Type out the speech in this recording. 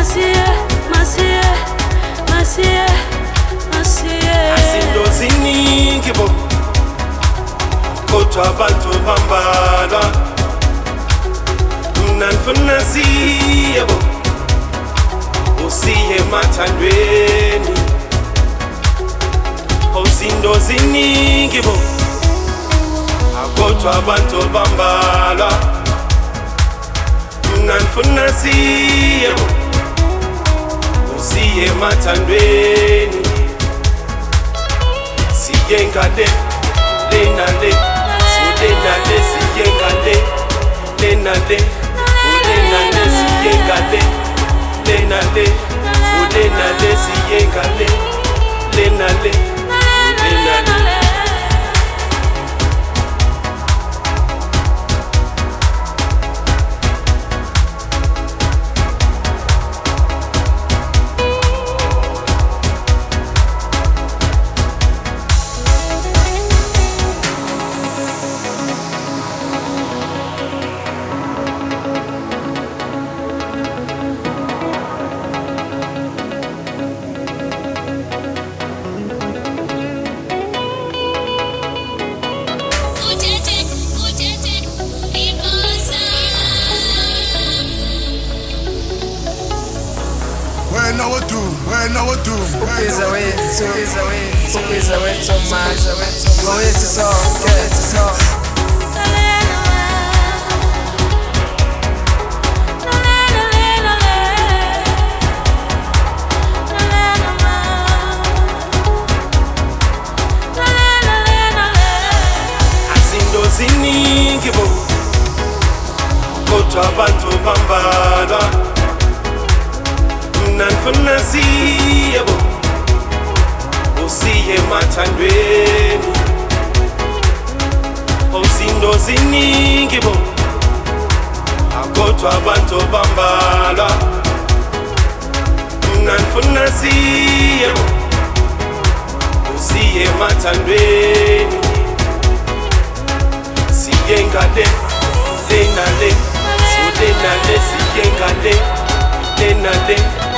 Azinto ziningi bo, kodwa abantu bambalwa. Mina ngifuna siye bo, usiye emathandweni. Azinto ziningi bo, kodwa abantu bambalwa. Mina ngifuna siye bo, usiye emathandweni. Siye ngale, lena le, lena le, siye ngale, lena le, lena le, siye ngale, lena le, lena le, siye ngale, lena le, lena le. Ziningi bo, kodwa abantu bambalwa. Mina ngifuna siye bo, usiye emathandweni. Azinto ziningi bo, kodwa abantu bambalwa. Mina ngifuna siye bo, usiye emathandweni. Siye ngale, lena le, lena le, siye ngale, lena le.